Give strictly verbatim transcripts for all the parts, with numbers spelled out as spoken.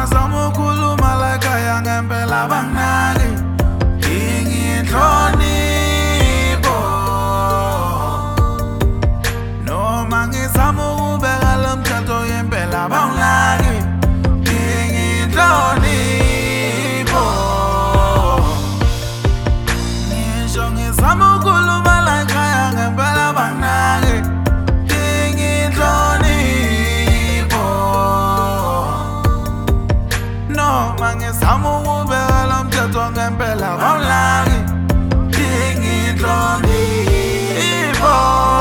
ngizama ukukhuluma la ekhaya ngempela abanginaki inhlonipho noma ngizama ukubeka lo mthetho yempela abanginaki inhlonipho ngisho ngizama ukukhuluma la ekhaya ngempela abanginaki ngizama ukubeka lo mthetho ngempela abanginaki inhlonipho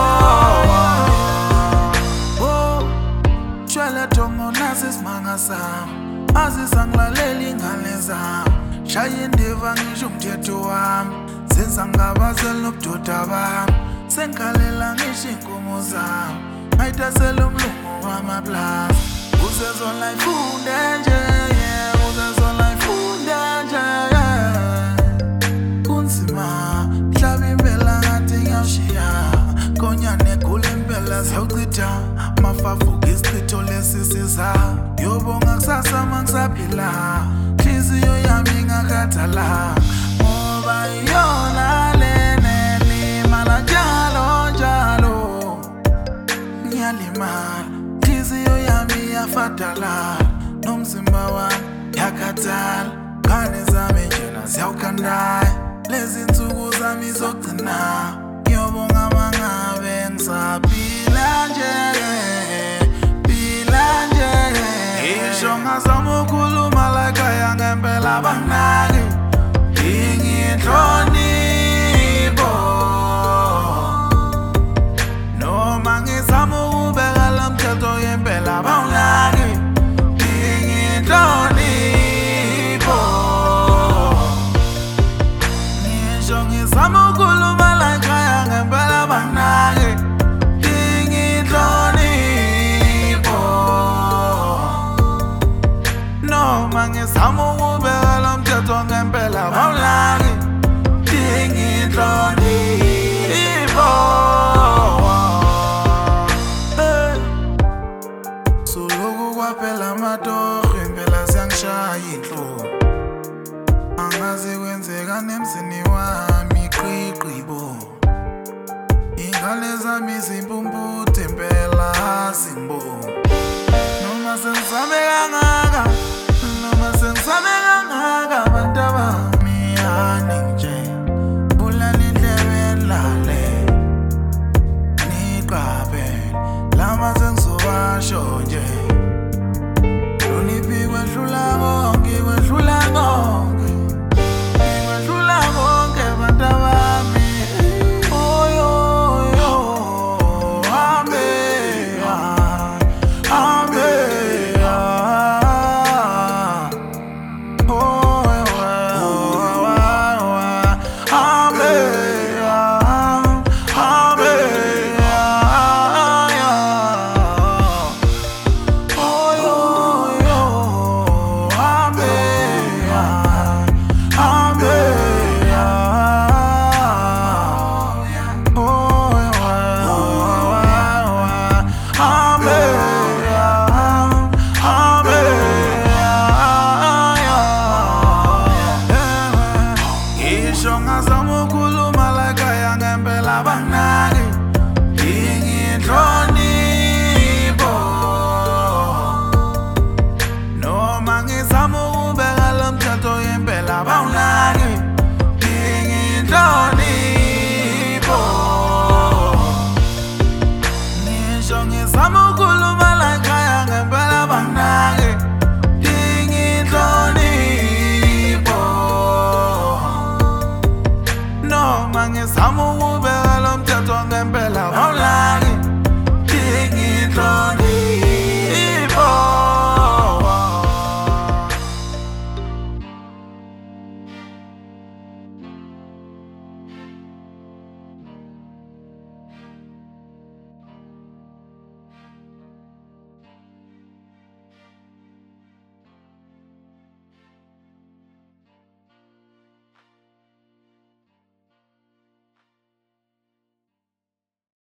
shwele thongo nasi isimanga sami azisangilaleli ingane zami shaya indiva ngisho umthetho wami zenza ngabazeli nobudoda bami sengikhalela ngisho iy'nkomo zami ngayithasela umlungu wamaplaza uzezona ifunde nje siyawuchitha mafafuka isichitho lesisiza yobonga kusasa mangisaphila nhliziyo yami ingakhathala ngoba iyona lena elimala njalo njalo ngiyalimala nhliziyo yami iyafadala nomzimba wami yakhathala ngane zami njena ziyawukhandaya lezi nsuku zami zokugcina ngiyobonga mangabe ngisaphila nje phila nje ngisho ngazama ukukhuluma la ekhaya ngempela abanginaki inhlonipho noma ngizama ukubeka lo mthetho yempela abanginaki inhlonipho ngisho ngizama ukukhuluma la ekhaya ngempela abanginaki ngizama ukubeka lo mthetho ngempela abanginaki inhlonipho soloku kwaphela amatorho impela siyangishaya inhlungu angazi kwenzeka nemzini wami iqiqibo ingane zami zimpumputhe impela zingiboni noma sengizame kangaka sengizame kangaka abantu abami yani nje bulala indlebe nilale niqaphele lama sengizowasho nje hloniphi kwedlula konke kwedlula konke kwedlula konke abantu abami oyo oyo hambe hambe ngazama ukukhuluma la ekhaya ngempela abanginaki inhlonipho noma ngizama ukubeka lo mthetho yempela abanginaki inhlonipho ngisho ngizama